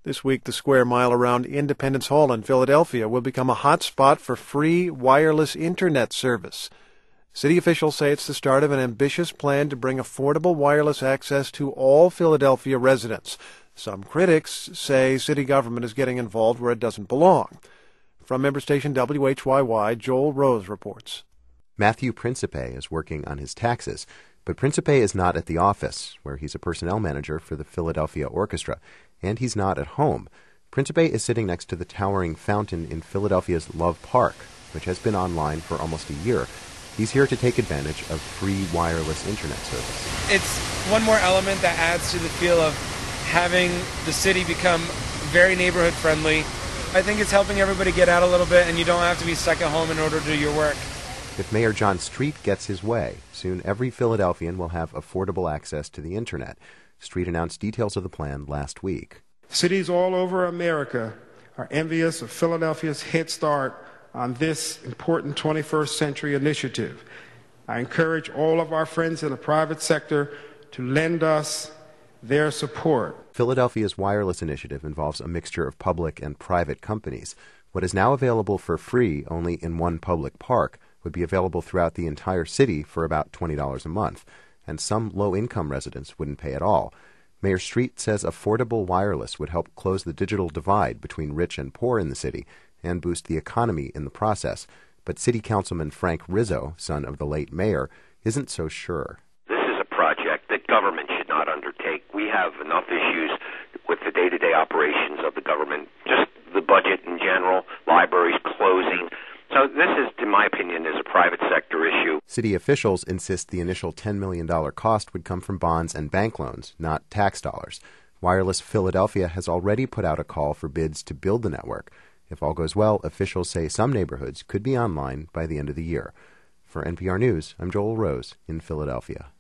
This week, the square mile around Independence Hall in Philadelphia will become a hot spot for free wireless Internet service. City officials say it's the start of an ambitious plan to bring affordable wireless access to all Philadelphia residents. Some critics say city government is getting involved where it doesn't belong. From member station WHYY, Joel Rose reports. Matthew Principe is working on his taxes, but Principe is not at the office, where he's a personnel manager for the Philadelphia Orchestra, and he's not at home. Principe is sitting next to the towering fountain in Philadelphia's Love Park, which has been online for almost a year. He's here to take advantage of free wireless Internet service. It's one more element that adds to the feel of having the city become very neighborhood friendly. I think it's helping everybody get out a little bit, and you don't have to be stuck at home in order to do your work. If Mayor John Street gets his way, soon every Philadelphian will have affordable access to the Internet. Street announced details of the plan last week. Cities all over America are envious of Philadelphia's head start on this important 21st century initiative. I encourage all of our friends in the private sector to lend us their support. Philadelphia's wireless initiative involves a mixture of public and private companies. What is now available for free only in one public park would be available throughout the entire city for about $20 a month, and some low-income residents wouldn't pay at all. Mayor Street says affordable wireless would help close the digital divide between rich and poor in the city and boost the economy in the process. But City Councilman Frank Rizzo, son of the late mayor, isn't so sure. This is a project that government should not undertake. We have enough issues with the day-to-day operations of the government, just the budget in general, libraries closing. So this is, in my opinion, is a private sector issue. City officials insist the initial $10 million cost would come from bonds and bank loans, not tax dollars. Wireless Philadelphia has already put out a call for bids to build the network. If all goes well, officials say some neighborhoods could be online by the end of the year. For NPR News, I'm Joel Rose in Philadelphia.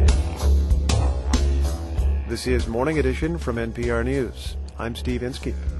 This is Morning Edition from NPR News. I'm Steve Inskeep.